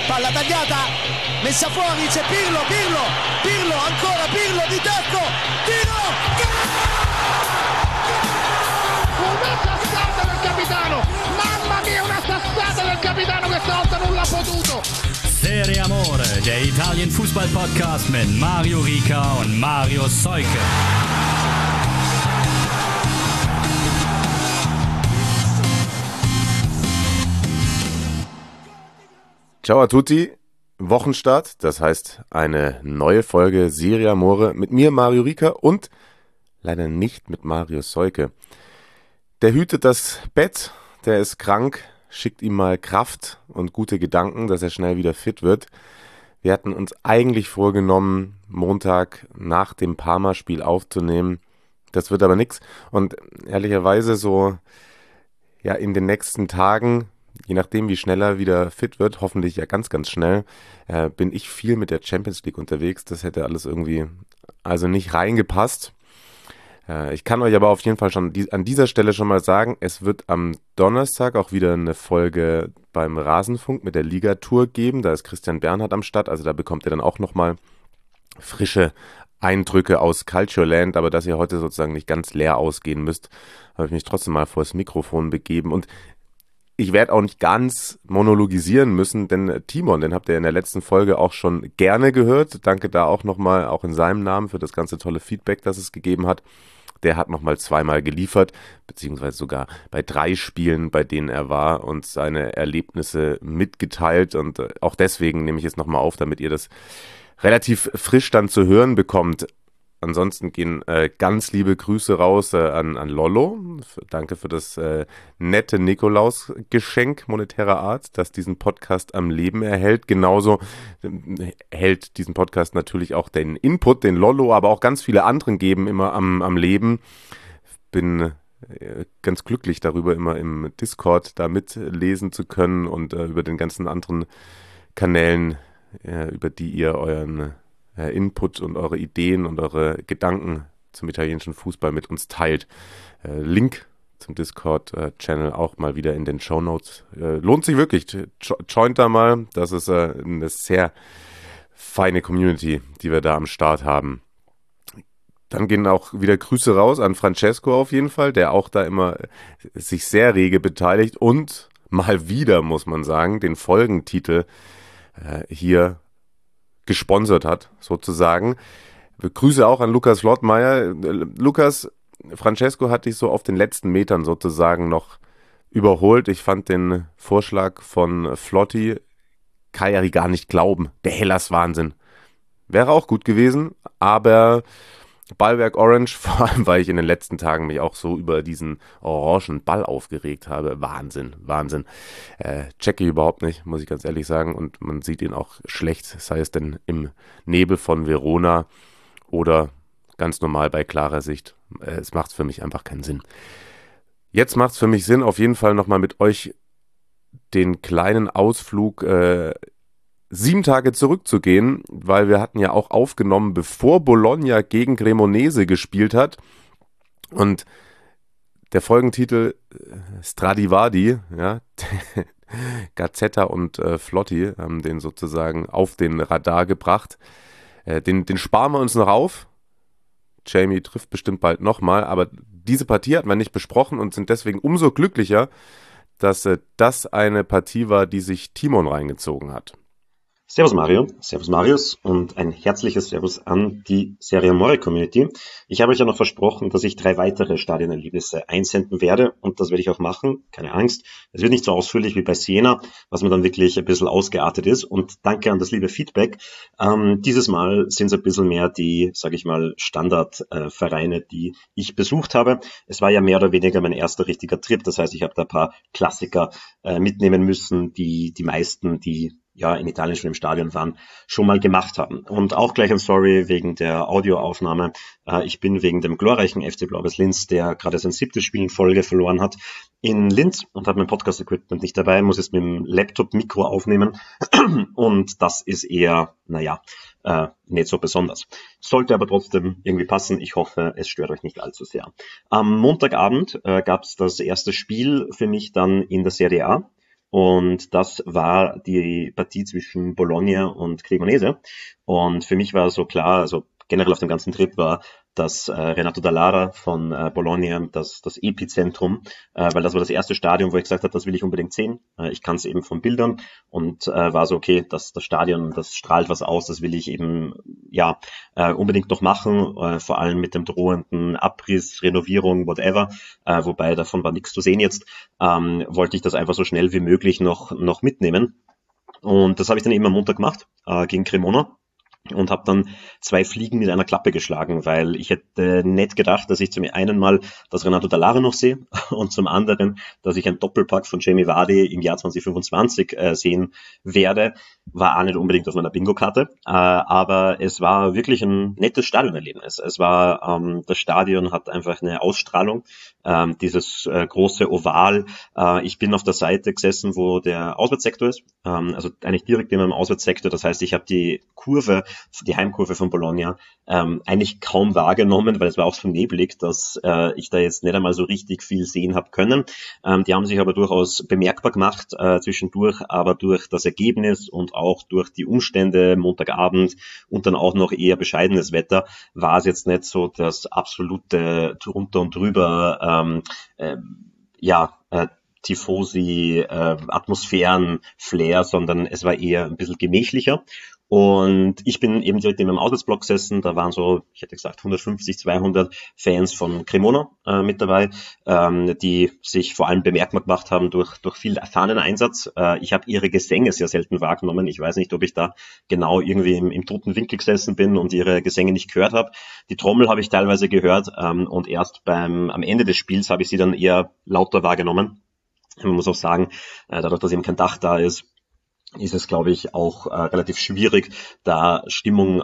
palla tagliata, messa fuori, c'è Pirlo, ancora Pirlo di tacco, tiro, una sassata del capitano, mamma mia, una sassata del capitano, questa volta non l'ha potuto. Serie Amore, der Italien-Fußball-Podcast mit Mario Rica und Mario Seuke. Ciao a tutti, Wochenstart, das heißt eine neue Folge Serie Amore mit mir, Mario Rica, und leider nicht mit Mario Seuke. Der hütet das Bett, der ist krank, schickt ihm mal Kraft und gute Gedanken, dass er schnell wieder fit wird. Wir hatten uns eigentlich vorgenommen, Montag nach dem Parma-Spiel aufzunehmen. Das wird aber nichts. Und ehrlicherweise so in den nächsten Tagen, je nachdem wie schnell er wieder fit wird, hoffentlich ja ganz, ganz schnell, bin ich viel mit der Champions League unterwegs. Das hätte alles irgendwie also nicht reingepasst. Ich kann euch aber auf jeden Fall schon an dieser Stelle schon mal sagen, es wird am Donnerstag auch wieder eine Folge beim Rasenfunk mit der Ligatour geben. Da ist Christian Bernhard am Start, also da bekommt ihr dann auch nochmal frische Eindrücke aus Calcioland, aber dass ihr heute sozusagen nicht ganz leer ausgehen müsst, habe ich mich trotzdem mal vor das Mikrofon begeben. Und ich werde auch nicht ganz monologisieren müssen, denn Timon, den habt ihr in der letzten Folge auch schon gerne gehört. Danke da auch nochmal, auch in seinem Namen, für das ganze tolle Feedback, das es gegeben hat. Der hat nochmal zweimal geliefert, beziehungsweise sogar bei 3 Spielen, bei denen er war, und seine Erlebnisse mitgeteilt. Und auch deswegen nehme ich es nochmal auf, damit ihr das relativ frisch dann zu hören bekommt. Ansonsten gehen ganz liebe Grüße raus an Lollo. Danke für das nette Nikolaus-Geschenk monetärer Art, das diesen Podcast am Leben erhält. Genauso hält diesen Podcast natürlich auch den Input, den Lollo, aber auch ganz viele anderen geben immer am Leben. Bin ganz glücklich darüber, immer im Discord da mitlesen zu können und über den ganzen anderen Kanälen, über die ihr euren Input und eure Ideen und eure Gedanken zum italienischen Fußball mit uns teilt. Link zum Discord-Channel auch mal wieder in den Shownotes. Lohnt sich wirklich. Joint da mal. Das ist eine sehr feine Community, die wir da am Start haben. Dann gehen auch wieder Grüße raus an Francesco auf jeden Fall, der auch da immer sich sehr rege beteiligt und mal wieder, muss man sagen, den Folgentitel hier gesponsert hat, sozusagen. Grüße auch an Lukas Flottmeier. Lukas, Francesco hat dich so auf den letzten Metern sozusagen noch überholt. Ich fand den Vorschlag von Flotti, kann ja gar nicht glauben, der Hellas-Wahnsinn. Wäre auch gut gewesen, aber Ballwerk Orange, vor allem weil ich in den letzten Tagen mich auch so über diesen orangen Ball aufgeregt habe. Wahnsinn. Checke ich überhaupt nicht, muss ich ganz ehrlich sagen. Und man sieht ihn auch schlecht, sei es denn im Nebel von Verona oder ganz normal bei klarer Sicht. Es macht für mich einfach keinen Sinn. Jetzt macht es für mich Sinn, auf jeden Fall nochmal mit euch den kleinen Ausflug 7 Tage zurückzugehen, weil wir hatten ja auch aufgenommen, bevor Bologna gegen Cremonese gespielt hat. Und der Folgentitel Stradivari, ja, Gazzetta und Flotti haben den sozusagen auf den Radar gebracht. Den sparen wir uns noch auf. Jamie trifft bestimmt bald nochmal, aber diese Partie hatten wir nicht besprochen und sind deswegen umso glücklicher, dass das eine Partie war, die sich Timon reingezogen hat. Servus Mario, servus Marius und ein herzliches Servus an die Serie Amore Community. Ich habe euch ja noch versprochen, dass ich 3 weitere Stadionerlebnisse einsenden werde und das werde ich auch machen, keine Angst. Es wird nicht so ausführlich wie bei Siena, was mir dann wirklich ein bisschen ausgeartet ist, und danke an das liebe Feedback. Dieses Mal sind es ein bisschen mehr die, sage ich mal, Standardvereine, die ich besucht habe. Es war ja mehr oder weniger mein erster richtiger Trip, das heißt, ich habe da ein paar Klassiker mitnehmen müssen, die meisten, die in Italien schon im Stadion waren, schon mal gemacht haben. Und auch gleich ein Sorry wegen der Audioaufnahme. Ich bin wegen dem glorreichen FC Blau-Weiß Linz, der gerade sein 7. Spiel in Folge verloren hat, in Linz und habe mein Podcast-Equipment nicht dabei, muss jetzt mit dem Laptop-Mikro aufnehmen. Und das ist eher, nicht so besonders. Sollte aber trotzdem irgendwie passen. Ich hoffe, es stört euch nicht allzu sehr. Am Montagabend gab es das erste Spiel für mich dann in der Serie A. und das war die Partie zwischen Bologna und Cremonese. Und für mich war so klar, also generell auf dem ganzen Trip war, dass Renato Dall'Ara von Bologna das Epizentrum, weil das war das erste Stadion, wo ich gesagt habe, das will ich unbedingt sehen. Ich kann es eben von Bildern und war so, okay, das Stadion, das strahlt was aus, das will ich eben unbedingt noch machen, vor allem mit dem drohenden Abriss, Renovierung, whatever, wobei davon war nichts zu sehen jetzt, wollte ich das einfach so schnell wie möglich noch mitnehmen. Und das habe ich dann eben am Montag gemacht, gegen Cremona. Und habe dann 2 Fliegen mit einer Klappe geschlagen, weil ich hätte nicht gedacht, dass ich zum einen mal das Renato Dall'Ara noch sehe und zum anderen, dass ich einen Doppelpack von Jamie Vardy im Jahr 2025 sehen werde. War auch nicht unbedingt auf meiner Bingo-Karte, aber es war wirklich ein nettes Stadionerlebnis. Es war, das Stadion hat einfach eine Ausstrahlung, dieses große Oval. Ich bin auf der Seite gesessen, wo der Auswärtssektor ist, also eigentlich direkt neben dem Auswärtssektor. Das heißt, ich habe die Heimkurve von Bologna eigentlich kaum wahrgenommen, weil es war auch so neblig, dass ich da jetzt nicht einmal so richtig viel sehen habe können. Die haben sich aber durchaus bemerkbar gemacht zwischendurch, aber durch das Ergebnis und auch durch die Umstände Montagabend und dann auch noch eher bescheidenes Wetter war es jetzt nicht so das absolute drunter und drüber Tifosi, Atmosphären-Flair, sondern es war eher ein bisschen gemächlicher. Und ich bin eben direkt in meinem Auswärtsblock gesessen, da waren so, ich hätte gesagt, 150, 200 Fans von Cremona mit dabei, die sich vor allem bemerkbar gemacht haben durch viel erfahrenen Einsatz. Ich habe ihre Gesänge sehr selten wahrgenommen. Ich weiß nicht, ob ich da genau irgendwie im toten Winkel gesessen bin und ihre Gesänge nicht gehört habe. Die Trommel habe ich teilweise gehört und erst am Ende des Spiels habe ich sie dann eher lauter wahrgenommen. Man muss auch sagen, dadurch, dass eben kein Dach da ist es, glaube ich, auch relativ schwierig, da Stimmung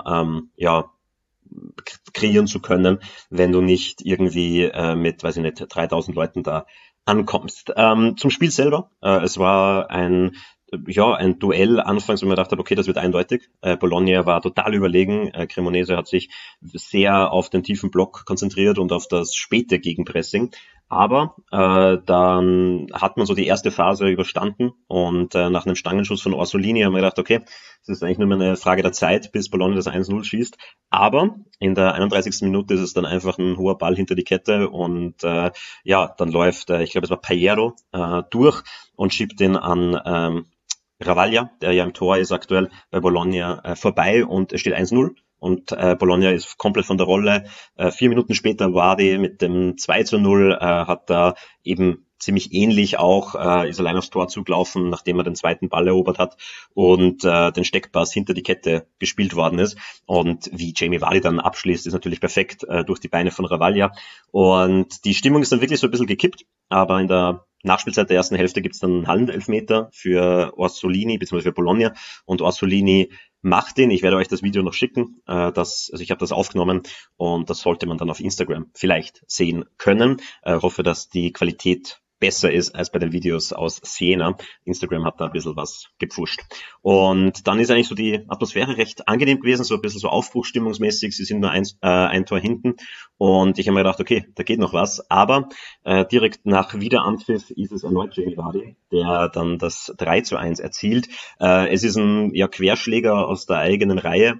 kreieren zu können, wenn du nicht irgendwie mit, 3000 Leuten da ankommst. Zum Spiel selber. Es war ein Duell anfangs, wo man gedacht hat, okay, das wird eindeutig. Bologna war total überlegen. Cremonese hat sich sehr auf den tiefen Block konzentriert und auf das späte Gegenpressing. Aber dann hat man so die erste Phase überstanden und nach einem Stangenschuss von Orsolini haben wir gedacht, okay, es ist eigentlich nur mehr eine Frage der Zeit, bis Bologna das 1-0 schießt. Aber in der 31. Minute ist es dann einfach ein hoher Ball hinter die Kette und dann läuft, ich glaube es war Payero, durch und schiebt den an Ravaglia, der ja im Tor ist aktuell bei Bologna, vorbei und es steht 1-0. Und Bologna ist komplett von der Rolle. 4 Minuten später Vardy mit dem 2-0 hat da eben ziemlich ähnlich auch, ist allein aufs Tor zugelaufen, nachdem er den zweiten Ball erobert hat und den Steckpass hinter die Kette gespielt worden ist. Und wie Jamie Vardy dann abschließt, ist natürlich perfekt durch die Beine von Ravaglia. Und die Stimmung ist dann wirklich so ein bisschen gekippt, aber in der Nachspielzeit der ersten Hälfte gibt's dann einen Hallenelfmeter für Orsolini bzw. für Bologna und Orsolini macht den. Ich werde euch das Video noch schicken. Ich habe das aufgenommen und das sollte man dann auf Instagram vielleicht sehen können. Hoffe, dass die Qualität besser ist als bei den Videos aus Siena. Instagram hat da ein bisschen was gepfuscht. Und dann ist eigentlich so die Atmosphäre recht angenehm gewesen, so ein bisschen so aufbruchstimmungsmäßig. Sie sind nur ein Tor hinten. Und ich habe mir gedacht, okay, da geht noch was. Aber direkt nach Wiederanpfiff ist es erneut Jamie Vardy, der dann das 3-1 erzielt. Es ist ein Querschläger aus der eigenen Reihe,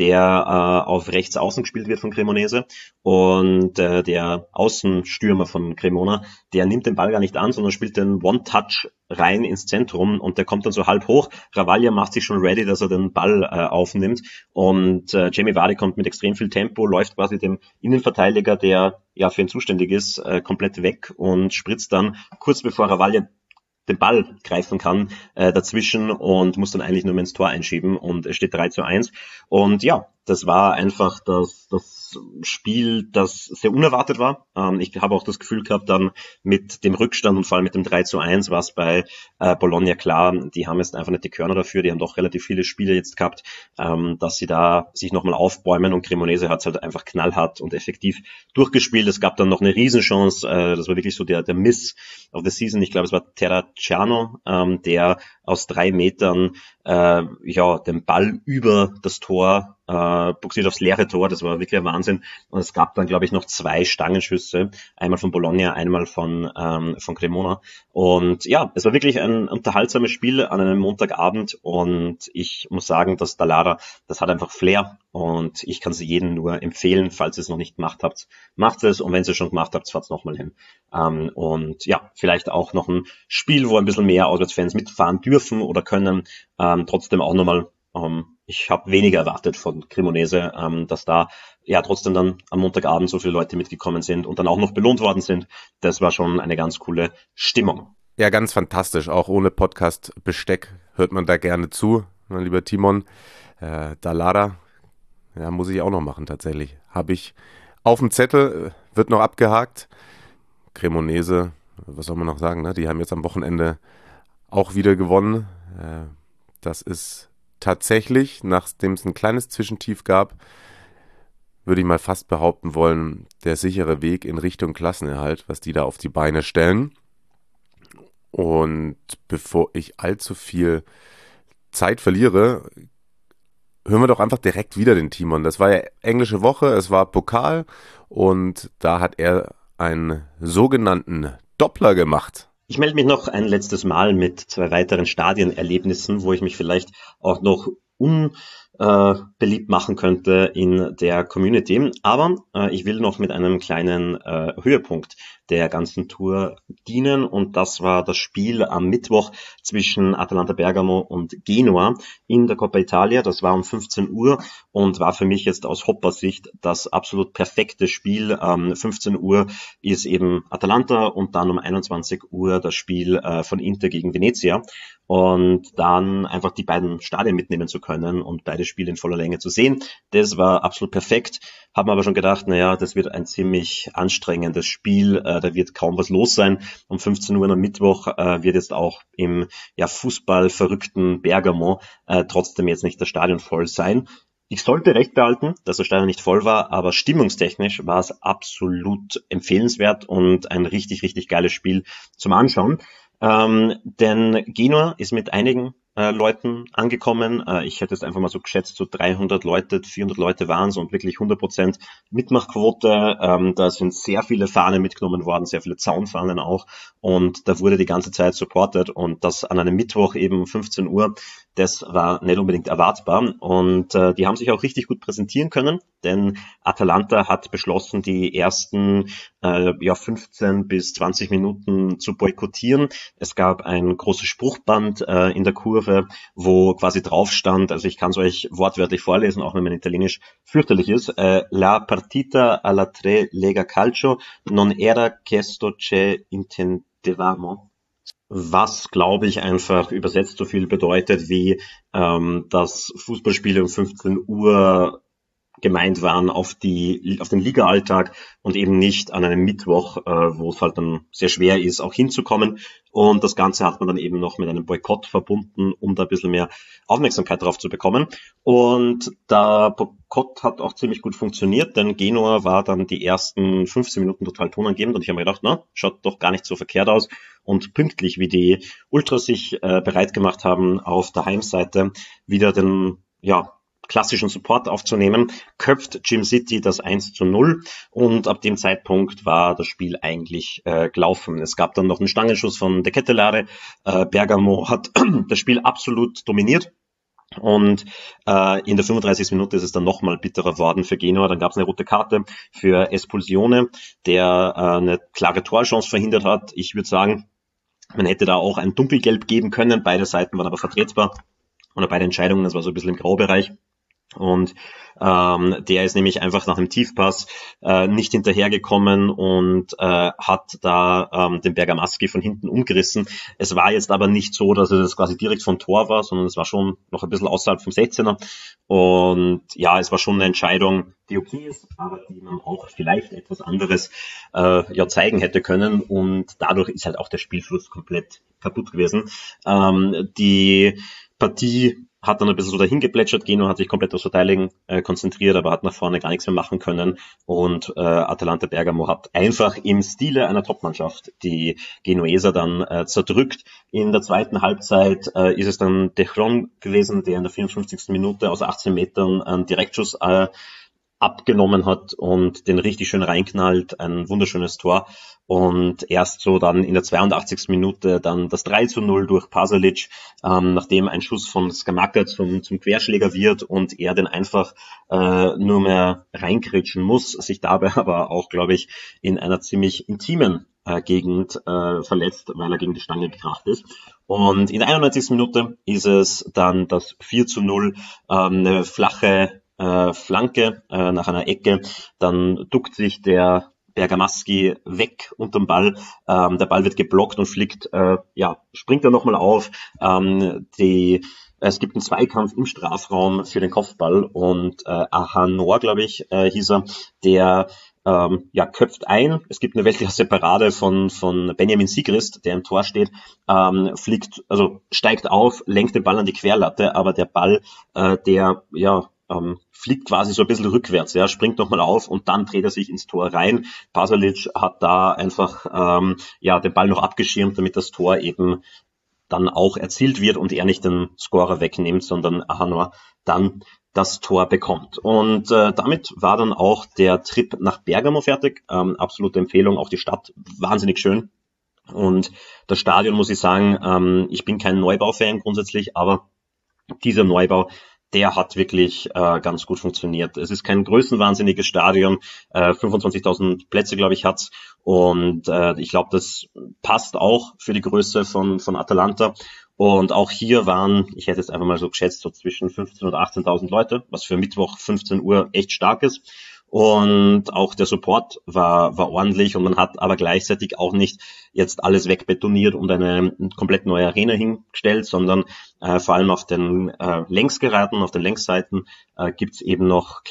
der auf rechts außen gespielt wird von Cremonese. Und der Außenstürmer von Cremona, der nimmt den Ball gar nicht an, sondern spielt den One-Touch rein ins Zentrum und der kommt dann so halb hoch. Ravaglia macht sich schon ready, dass er den Ball aufnimmt und Jamie Vardy kommt mit extrem viel Tempo, läuft quasi dem Innenverteidiger, der für ihn zuständig ist, komplett weg und spritzt dann kurz bevor Ravaglia den Ball greifen kann dazwischen und muss dann eigentlich nur mehr ins Tor einschieben und es steht 3-1 und das war einfach das Spiel, das sehr unerwartet war. Ich habe auch das Gefühl gehabt, dann mit dem Rückstand und vor allem mit dem 3-1 war es bei Bologna klar, die haben jetzt einfach nicht die Körner dafür, die haben doch relativ viele Spiele jetzt gehabt, dass sie da sich nochmal aufbäumen und Cremonese hat es halt einfach knallhart und effektiv durchgespielt. Es gab dann noch eine Riesenchance, das war wirklich so der Miss of the Season. Ich glaube, es war Terracciano, der aus 3 Metern den Ball über das Tor buxiert aufs leere Tor, das war wirklich ein Wahnsinn. Und es gab dann, glaube ich, noch 2 Stangenschüsse, einmal von Bologna, einmal von Cremona. Und ja, es war wirklich ein unterhaltsames Spiel an einem Montagabend und ich muss sagen, dass Dallara, das hat einfach Flair und ich kann sie jedem nur empfehlen, falls ihr es noch nicht gemacht habt, macht es und wenn ihr es schon gemacht habt, fahrt es nochmal hin. Und ja, vielleicht auch noch ein Spiel, wo ein bisschen mehr Auswärtsfans mitfahren dürfen oder können, trotzdem auch nochmal. Ich habe weniger erwartet von Cremonese, dass da ja trotzdem dann am Montagabend so viele Leute mitgekommen sind und dann auch noch belohnt worden sind. Das war schon eine ganz coole Stimmung. Ja, ganz fantastisch. Auch ohne Podcast-Besteck hört man da gerne zu, mein lieber Timon. Dallara, ja, muss ich auch noch machen tatsächlich. Habe ich auf dem Zettel, wird noch abgehakt. Cremonese, was soll man noch sagen, ne? Die haben jetzt am Wochenende auch wieder gewonnen. Das ist tatsächlich, nachdem es ein kleines Zwischentief gab, würde ich mal fast behaupten wollen, der sichere Weg in Richtung Klassenerhalt, was die da auf die Beine stellen. Und bevor ich allzu viel Zeit verliere, hören wir doch einfach direkt wieder den Timon. Das war ja englische Woche, es war Pokal und da hat er einen sogenannten Doppler gemacht. Ich melde mich noch ein letztes Mal mit 2 weiteren Stadienerlebnissen, wo ich mich vielleicht auch noch unbeliebt machen könnte in der Community. Aber ich will noch mit einem kleinen Höhepunkt der ganzen Tour dienen und das war das Spiel am Mittwoch zwischen Atalanta Bergamo und Genua in der Coppa Italia. Das war um 15 Uhr und war für mich jetzt aus Hopper-Sicht das absolut perfekte Spiel. 15 Uhr ist eben Atalanta und dann um 21 Uhr das Spiel von Inter gegen Venezia und dann einfach die beiden Stadien mitnehmen zu können und beide Spiele in voller Länge zu sehen. Das war absolut perfekt. Haben aber schon gedacht, naja, das wird ein ziemlich anstrengendes Spiel, da wird kaum was los sein. Um 15 Uhr am Mittwoch wird jetzt auch im fußballverrückten Bergamo trotzdem jetzt nicht das Stadion voll sein. Ich sollte recht behalten, dass das Stadion nicht voll war, aber stimmungstechnisch war es absolut empfehlenswert und ein richtig, richtig geiles Spiel zum Anschauen. Denn Genua ist mit einigen Leuten angekommen. Ich hätte es einfach mal so geschätzt, so 300 Leute, 400 Leute waren es und wirklich 100% Mitmachquote. Da sind sehr viele Fahnen mitgenommen worden, sehr viele Zaunfahnen auch und da wurde die ganze Zeit supportet und das an einem Mittwoch eben um 15 Uhr, das war nicht unbedingt erwartbar und die haben sich auch richtig gut präsentieren können, denn Atalanta hat beschlossen, die ersten 15 bis 20 Minuten zu boykottieren. Es gab ein großes Spruchband in der Kurve, wo quasi drauf stand, also ich kann es euch wortwörtlich vorlesen, auch wenn mein Italienisch fürchterlich ist, La partita alla tre lega calcio non era questo che intendevamo. Was, glaube ich, einfach übersetzt so viel bedeutet wie, dass Fußballspiele um 15 Uhr gemeint waren auf den Liga-Alltag und eben nicht an einem Mittwoch, wo es halt dann sehr schwer ist, auch hinzukommen. Und das Ganze hat man dann eben noch mit einem Boykott verbunden, um da ein bisschen mehr Aufmerksamkeit drauf zu bekommen. Und der Boykott hat auch ziemlich gut funktioniert, denn Genua war dann die ersten 15 Minuten total tonangebend und ich habe mir gedacht, na, schaut doch gar nicht so verkehrt aus. Und pünktlich, wie die Ultras sich bereit gemacht haben, auf der Heimseite wieder den, klassischen Support aufzunehmen, köpft Jim City das 1:0 und ab dem Zeitpunkt war das Spiel eigentlich gelaufen. Es gab dann noch einen Stangenschuss von De Ketelaere. Bergamo hat das Spiel absolut dominiert. Und in der 35. Minute ist es dann nochmal bitterer worden für Genua. Dann gab es eine rote Karte für Espulsione, der eine klare Torchance verhindert hat. Ich würde sagen, man hätte da auch ein Dunkelgelb geben können. Beide Seiten waren aber vertretbar. Oder beide Entscheidungen, das war so ein bisschen im Graubereich. Und der ist nämlich einfach nach einem Tiefpass nicht hinterhergekommen und hat da den Bergamaschi von hinten umgerissen. Es war jetzt aber nicht so, dass es quasi direkt vom Tor war, sondern es war schon noch ein bisschen außerhalb vom 16er. Und ja, es war schon eine Entscheidung, die okay ist, aber die man auch vielleicht etwas anderes zeigen hätte können. Und dadurch ist halt auch der Spielfluss komplett kaputt gewesen. Die Partie hat dann ein bisschen so dahin geplätschert. Genoa hat sich komplett aufs Verteidigen konzentriert, aber hat nach vorne gar nichts mehr machen können. Und Atalanta Bergamo hat einfach im Stile einer Topmannschaft die Genueser dann zerdrückt. In der zweiten Halbzeit ist es dann De Jong gewesen, der in der 54. Minute aus 18 Metern einen Direktschuss abgenommen hat und den richtig schön reinknallt, ein wunderschönes Tor. Und erst so dann in der 82. Minute dann das 3:0 durch Pasalic, nachdem ein Schuss von Scamacca zum Querschläger wird und er den einfach nur mehr reinkritschen muss, sich dabei aber auch, glaube ich, in einer ziemlich intimen Gegend verletzt, weil er gegen die Stange gekracht ist. Und in der 91. Minute ist es dann das 4:0, eine flache Flanke nach einer Ecke, dann duckt sich der Bergamaschi weg unterm Ball, der Ball wird geblockt und fliegt, springt er nochmal auf, es gibt einen Zweikampf im Strafraum für den Kopfball und Ahanor, glaube ich, hieß er, der köpft ein. Es gibt eine Weltklasse-Parade von Benjamin Sigrist, der im Tor steht, steigt auf, lenkt den Ball an die Querlatte, aber der Ball, fliegt quasi so ein bisschen rückwärts, springt nochmal auf und dann dreht er sich ins Tor rein. Pasalic hat da einfach den Ball noch abgeschirmt, damit das Tor eben dann auch erzielt wird und er nicht den Scorer wegnimmt, sondern Ahanor dann das Tor bekommt. Und damit war dann auch der Trip nach Bergamo fertig. Absolute Empfehlung, auch die Stadt wahnsinnig schön. Und das Stadion, muss ich sagen, ich bin kein Neubau-Fan grundsätzlich, aber dieser Neubau, der hat wirklich ganz gut funktioniert. Es ist kein größenwahnsinniges Stadion, 25.000 Plätze, glaube ich, hat's. Und ich glaube, das passt auch für die Größe von Atalanta. Und auch hier waren, ich hätte jetzt einfach mal so geschätzt, so zwischen 15.000 und 18.000 Leute, was für Mittwoch 15 Uhr echt stark ist. Und auch der Support war ordentlich und man hat aber gleichzeitig auch nicht jetzt alles wegbetoniert und eine komplett neue Arena hingestellt, sondern vor allem auf den Längsgeraden, auf den Längsseiten gibt's eben noch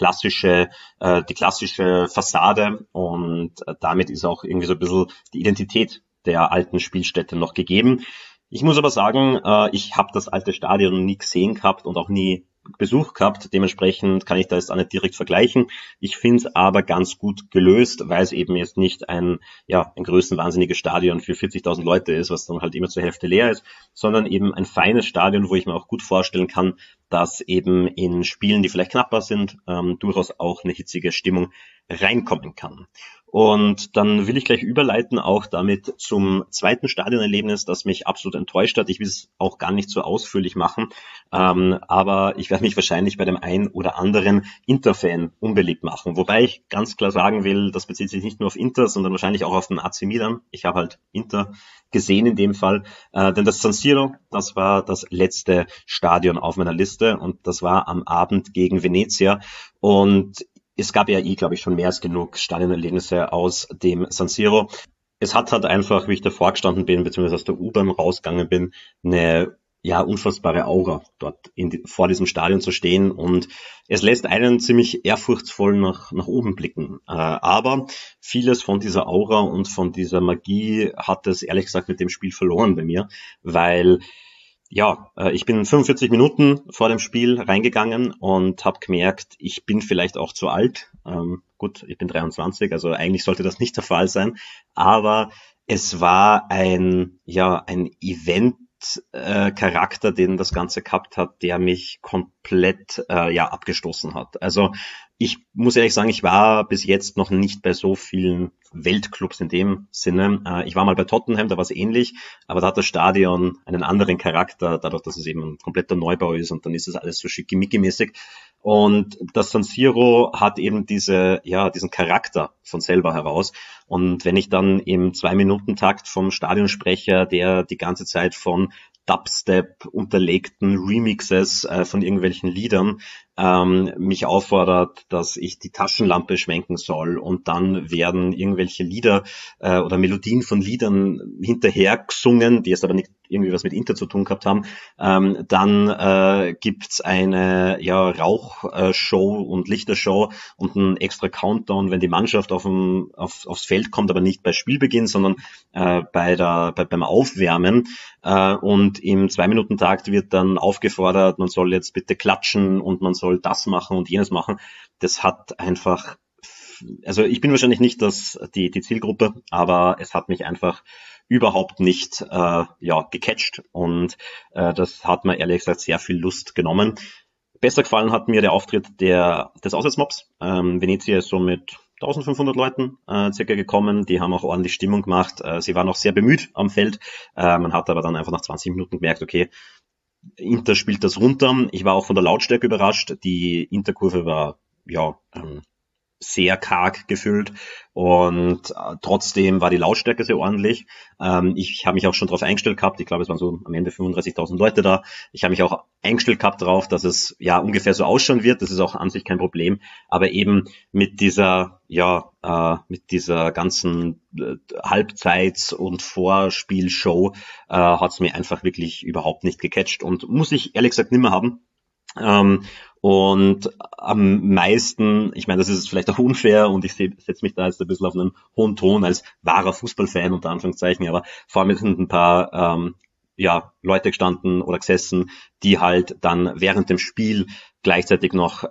die klassische Fassade und damit ist auch irgendwie so ein bisschen die Identität der alten Spielstätte noch gegeben. Ich muss aber sagen, ich habe das alte Stadion nie gesehen gehabt und auch nie Besuch gehabt. Dementsprechend kann ich da jetzt auch nicht direkt vergleichen. Ich finde es aber ganz gut gelöst, weil es eben jetzt nicht ein größenwahnsinniges Stadion für 40.000 Leute ist, was dann halt immer zur Hälfte leer ist, sondern eben ein feines Stadion, wo ich mir auch gut vorstellen kann, dass eben in Spielen, die vielleicht knapper sind, durchaus auch eine hitzige Stimmung reinkommen kann. Und dann will ich gleich überleiten auch damit zum zweiten Stadionerlebnis, das mich absolut enttäuscht hat. Ich will es auch gar nicht so ausführlich machen, aber ich werde mich wahrscheinlich bei dem einen oder anderen Inter-Fan unbeliebt machen. Wobei ich ganz klar sagen will, das bezieht sich nicht nur auf Inter, sondern wahrscheinlich auch auf den AC Milan. Ich habe halt Inter gesehen in dem Fall, denn das San Siro, das war das letzte Stadion auf meiner Liste und das war am Abend gegen Venezia und es gab ja glaube ich, schon mehr als genug Stadionerlebnisse aus dem San Siro. Es hat halt einfach, wie ich davor gestanden bin, beziehungsweise aus der U-Bahn rausgegangen bin, eine unfassbare Aura dort vor diesem Stadion zu stehen und es lässt einen ziemlich ehrfurchtsvoll nach oben blicken. Aber vieles von dieser Aura und von dieser Magie hat es ehrlich gesagt mit dem Spiel verloren bei mir, weil ich bin 45 Minuten vor dem Spiel reingegangen und habe gemerkt, ich bin vielleicht auch zu alt. Gut, ich bin 23, also eigentlich sollte das nicht der Fall sein. Aber es war ein Event-Charakter, den das Ganze gehabt hat, der mich komplett abgestoßen hat. Also ich muss ehrlich sagen, ich war bis jetzt noch nicht bei so vielen Weltclubs in dem Sinne. Ich war mal bei Tottenham, da war es ähnlich, aber da hat das Stadion einen anderen Charakter, dadurch, dass es eben ein kompletter Neubau ist und dann ist es alles so schickimicki-mäßig. Und das San Siro hat eben diesen Charakter von selber heraus. Und wenn ich dann im 2-Minuten-Takt vom Stadionsprecher, der die ganze Zeit von Dubstep unterlegten Remixes von irgendwelchen Liedern mich auffordert, dass ich die Taschenlampe schwenken soll und dann werden irgendwelche Lieder oder Melodien von Liedern hinterher gesungen, die jetzt aber nicht irgendwie was mit Inter zu tun gehabt haben. Dann gibt's eine Rauchshow und Lichtershow und einen extra Countdown, wenn die Mannschaft aufs Feld kommt, aber nicht bei Spielbeginn, sondern beim Aufwärmen. Und im 2-Minuten-Takt wird dann aufgefordert, man soll jetzt bitte klatschen und man soll das machen und jenes machen. Das hat einfach, also ich bin wahrscheinlich nicht die Zielgruppe, aber es hat mich einfach überhaupt nicht gecatcht und das hat mir ehrlich gesagt sehr viel Lust genommen. Besser gefallen hat mir der Auftritt des Auswärtsmobs. Venezia ist so mit 1500 Leuten circa gekommen, die haben auch ordentlich Stimmung gemacht, sie waren auch sehr bemüht am Feld, man hat aber dann einfach nach 20 Minuten gemerkt, okay, Inter spielt das runter. Ich war auch von der Lautstärke überrascht, die Interkurve war sehr karg gefüllt und trotzdem war die Lautstärke sehr ordentlich. Ich habe mich auch schon darauf eingestellt gehabt, ich glaube es waren so am Ende 35.000 Leute da, ich habe mich auch eingestellt gehabt darauf, dass es ungefähr so ausschauen wird, das ist auch an sich kein Problem, aber eben mit dieser ganzen Halbzeits- und Vorspielshow hat es mir einfach wirklich überhaupt nicht gecatcht und muss ich ehrlich gesagt nicht mehr haben. Und am meisten, ich meine, das ist vielleicht auch unfair und ich setze mich da jetzt ein bisschen auf einen hohen Ton als wahrer Fußballfan unter Anführungszeichen, aber vor allem sind ein paar Leute gestanden oder gesessen, die halt dann während dem Spiel gleichzeitig noch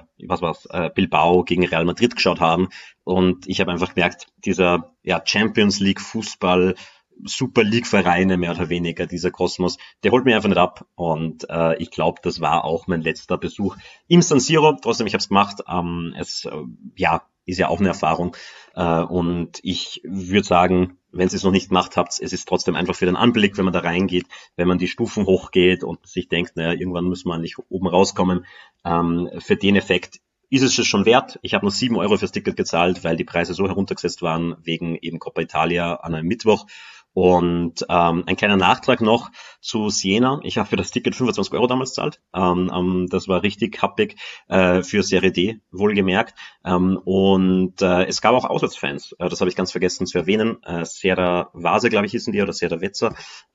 Bilbao gegen Real Madrid geschaut haben und ich habe einfach gemerkt, dieser Champions League Fußball, Super League-Vereine mehr oder weniger, dieser Kosmos, der holt mich einfach nicht ab und ich glaube, das war auch mein letzter Besuch im San Siro. Trotzdem, ich habe es gemacht. Es ist ja auch eine Erfahrung und ich würde sagen, wenn ihr es noch nicht gemacht habt, es ist trotzdem einfach für den Anblick, wenn man da reingeht, wenn man die Stufen hochgeht und sich denkt, naja, irgendwann müssen wir nicht oben rauskommen, für den Effekt ist es schon wert. Ich habe nur 7 Euro fürs Ticket gezahlt, weil die Preise so heruntergesetzt waren, wegen eben Coppa Italia an einem Mittwoch. Und ein kleiner Nachtrag noch zu Siena. Ich habe für das Ticket 25 Euro damals gezahlt. Das war richtig happig für Serie D, wohlgemerkt. Und es gab auch Auswärtsfans. Das habe ich ganz vergessen zu erwähnen. Serra Vase, glaube ich, hießen die, oder Serra Vezza.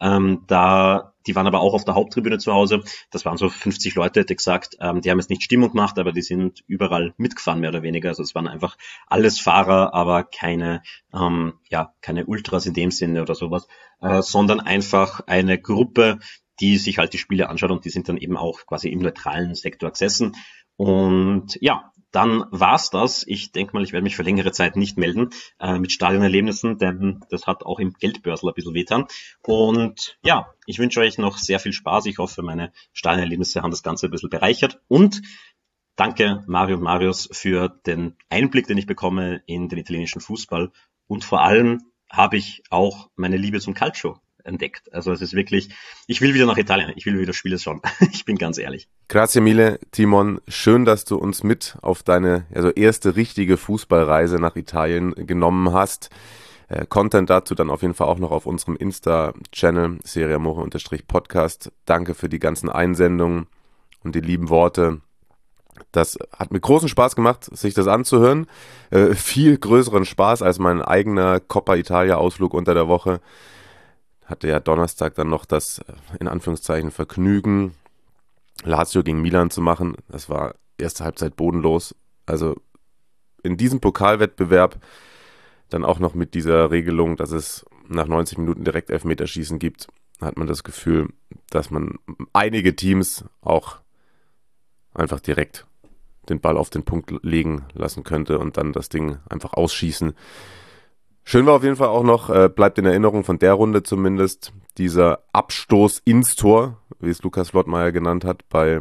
Die waren aber auch auf der Haupttribüne zu Hause. Das waren so 50 Leute, hätte ich gesagt. Die haben jetzt nicht Stimmung gemacht, aber die sind überall mitgefahren, mehr oder weniger. Also es waren einfach alles Fahrer, aber keine Ultras in dem Sinne oder sowas, sondern einfach eine Gruppe, die sich halt die Spiele anschaut und die sind dann eben auch quasi im neutralen Sektor gesessen. Und ja, dann war's das. Ich denke mal, ich werde mich für längere Zeit nicht melden mit Stadionerlebnissen, denn das hat auch im Geldbörsel ein bisschen wehtan. Und ja, ich wünsche euch noch sehr viel Spaß. Ich hoffe, meine Stadionerlebnisse haben das Ganze ein bisschen bereichert. Und danke Mario und Marius für den Einblick, den ich bekomme in den italienischen Fußball. Und vor allem habe ich auch meine Liebe zum Calcio entdeckt. Also es ist wirklich, ich will wieder nach Italien, ich will wieder Spiele schauen. Ich bin ganz ehrlich. Grazie mille, Timon. Schön, dass du uns mit auf deine erste richtige Fußballreise nach Italien genommen hast. Content dazu dann auf jeden Fall auch noch auf unserem Insta-Channel, seriamore_podcast. Danke für die ganzen Einsendungen und die lieben Worte. Das hat mir großen Spaß gemacht, sich das anzuhören. Viel größeren Spaß als mein eigener Coppa Italia-Ausflug unter der Woche. Hatte ja Donnerstag dann noch das, in Anführungszeichen, Vergnügen, Lazio gegen Milan zu machen. Das war erste Halbzeit bodenlos. Also in diesem Pokalwettbewerb dann auch noch mit dieser Regelung, dass es nach 90 Minuten direkt Elfmeterschießen gibt, hat man das Gefühl, dass man einige Teams auch einfach direkt den Ball auf den Punkt legen lassen könnte und dann das Ding einfach ausschießen. Schön war auf jeden Fall auch noch, bleibt in Erinnerung von der Runde zumindest, dieser Abstoß ins Tor, wie es Lukas Lottmeier genannt hat, bei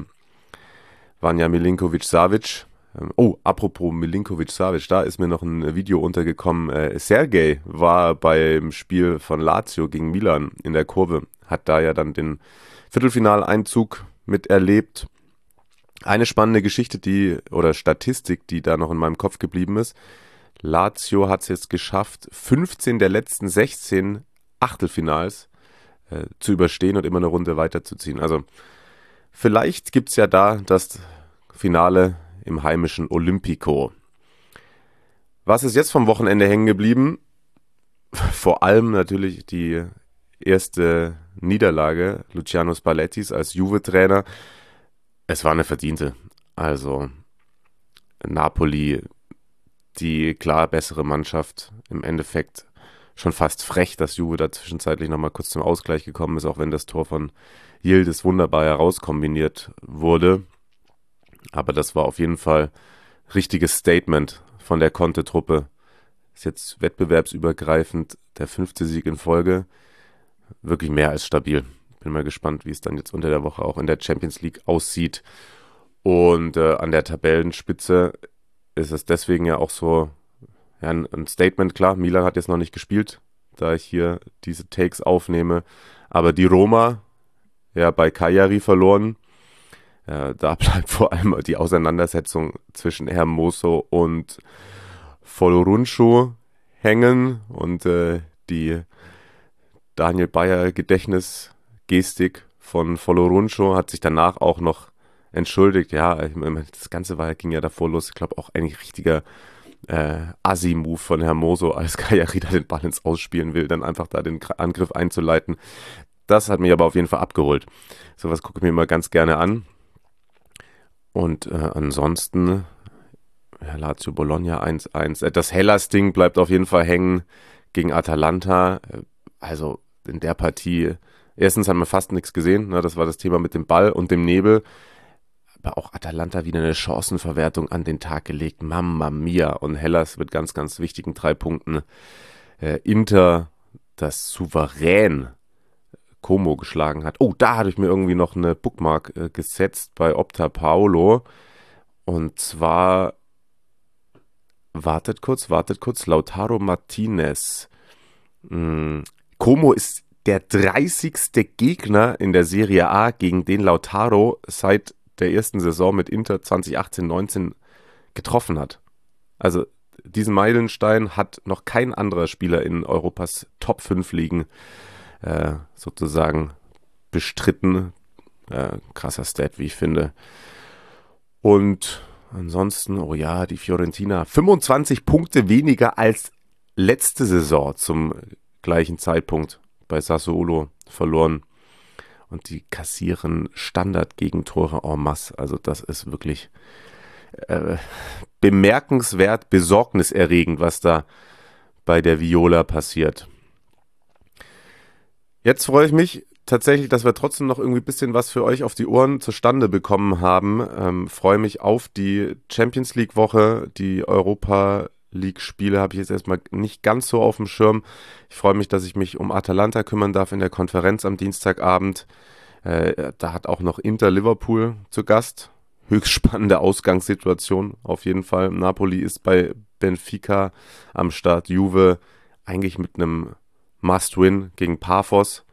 Vanja Milinković-Savić. Apropos Milinković-Savić, da ist mir noch ein Video untergekommen. Sergej war beim Spiel von Lazio gegen Milan in der Kurve, hat da ja dann den Viertelfinaleinzug miterlebt. Eine spannende Geschichte, Statistik, die da noch in meinem Kopf geblieben ist. Lazio hat es jetzt geschafft, 15 der letzten 16 Achtelfinals zu überstehen und immer eine Runde weiterzuziehen. Also vielleicht gibt es ja da das Finale im heimischen Olympico. Was ist jetzt vom Wochenende hängen geblieben? Vor allem natürlich die erste Niederlage Luciano Spallettis als Juve-Trainer. Es war eine verdiente. Also Napoli, die klar bessere Mannschaft, im Endeffekt schon fast frech, dass Juve da zwischenzeitlich nochmal kurz zum Ausgleich gekommen ist, auch wenn das Tor von Yildiz wunderbar herauskombiniert wurde. Aber das war auf jeden Fall richtiges Statement von der Conte-Truppe. Ist jetzt wettbewerbsübergreifend der 5. Sieg in Folge. Wirklich mehr als stabil. Bin mal gespannt, wie es dann jetzt unter der Woche auch in der Champions League aussieht. Und an der Tabellenspitze ist es deswegen ja auch so ein Statement. Klar, Milan hat jetzt noch nicht gespielt, da ich hier diese Takes aufnehme. Aber die Roma, ja, bei Cagliari verloren. Da bleibt vor allem die Auseinandersetzung zwischen Hermoso und Folorunsho hängen. Und die Daniel Bayer Gedächtnisgestik von Folorunsho hat sich danach auch noch entschuldigt. Ja, das Ganze ging ja davor los. Ich glaube auch eigentlich richtiger Assi-Move von Hermoso, als Cagliari da den Ball ins Ausspielen will, dann einfach da den Angriff einzuleiten. Das hat mich aber auf jeden Fall abgeholt. Sowas gucke ich mir immer ganz gerne an. Und ansonsten Lazio Bologna 1-1. Das Hellas-Ding bleibt auf jeden Fall hängen gegen Atalanta. Also in der Partie, erstens haben wir fast nichts gesehen. Ne? Das war das Thema mit dem Ball und dem Nebel. Aber auch Atalanta wieder eine Chancenverwertung an den Tag gelegt. Mamma mia. Und Hellas mit ganz, ganz wichtigen 3 Punkten. Inter, das souverän Como geschlagen hat. Oh, da hatte ich mir irgendwie noch eine Bookmark gesetzt bei Opta Paolo. Und zwar, wartet kurz, Lautaro Martinez. Como ist der 30. Gegner in der Serie A, gegen den Lautaro seit der ersten Saison mit Inter 2018-19 getroffen hat. Also diesen Meilenstein hat noch kein anderer Spieler in Europas Top 5 Ligen sozusagen bestritten. Krasser Stat, wie ich finde. Und ansonsten, oh ja, die Fiorentina 25 Punkte weniger als letzte Saison zum gleichen Zeitpunkt bei Sassuolo verloren. Und die kassieren Standard-Gegentore en masse. Also das ist wirklich bemerkenswert, besorgniserregend, was da bei der Viola passiert. Jetzt freue ich mich tatsächlich, dass wir trotzdem noch irgendwie ein bisschen was für euch auf die Ohren zustande bekommen haben. Freue mich auf die Champions League Woche. Die Europa League Spiele habe ich jetzt erstmal nicht ganz so auf dem Schirm. Ich freue mich, dass ich mich um Atalanta kümmern darf in der Konferenz am Dienstagabend. Da hat auch noch Inter Liverpool zu Gast. Höchst spannende Ausgangssituation auf jeden Fall. Napoli ist bei Benfica am Start. Juve eigentlich mit einem Must-Win gegen Paphos.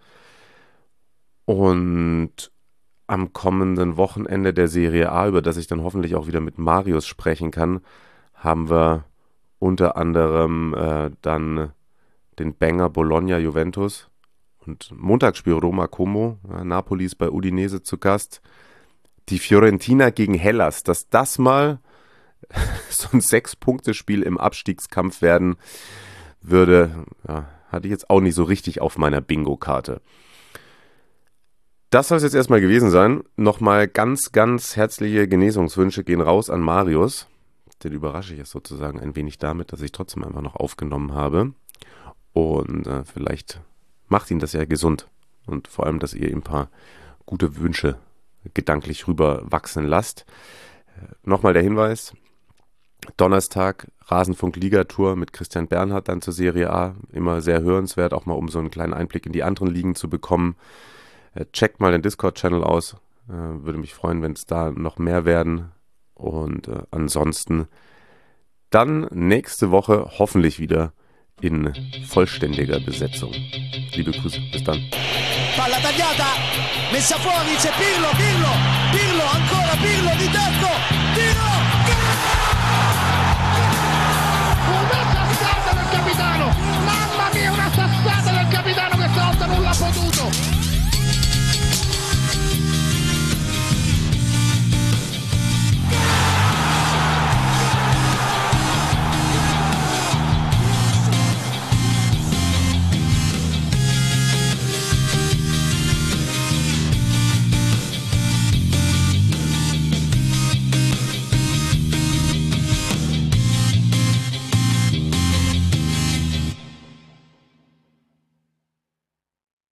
Und am kommenden Wochenende der Serie A, über das ich dann hoffentlich auch wieder mit Marius sprechen kann, haben wir unter anderem dann den Banger Bologna-Juventus und Montagsspiel Roma-Como. Napoli ist bei Udinese zu Gast. Die Fiorentina gegen Hellas, dass das mal so ein 6-Punkte-Spiel im Abstiegskampf werden würde, ja, hatte ich jetzt auch nicht so richtig auf meiner Bingo-Karte. Das soll es jetzt erstmal gewesen sein. Nochmal ganz, ganz herzliche Genesungswünsche gehen raus an Marius. Den überrasche ich jetzt sozusagen ein wenig damit, dass ich trotzdem einfach noch aufgenommen habe. Und vielleicht macht ihn das ja gesund. Und vor allem, dass ihr ihm ein paar gute Wünsche gedanklich rüber wachsen lasst. Nochmal der Hinweis. Donnerstag Rasenfunk-Liga-Tour mit Christian Bernhard dann zur Serie A. Immer sehr hörenswert, auch mal um so einen kleinen Einblick in die anderen Ligen zu bekommen. Checkt mal den Discord-Channel aus. Würde mich freuen, wenn es da noch mehr werden. Und ansonsten dann nächste Woche hoffentlich wieder in vollständiger Besetzung. Liebe Grüße, bis dann. Palla tagliata, messa fuori, c'è Pirlo, ancora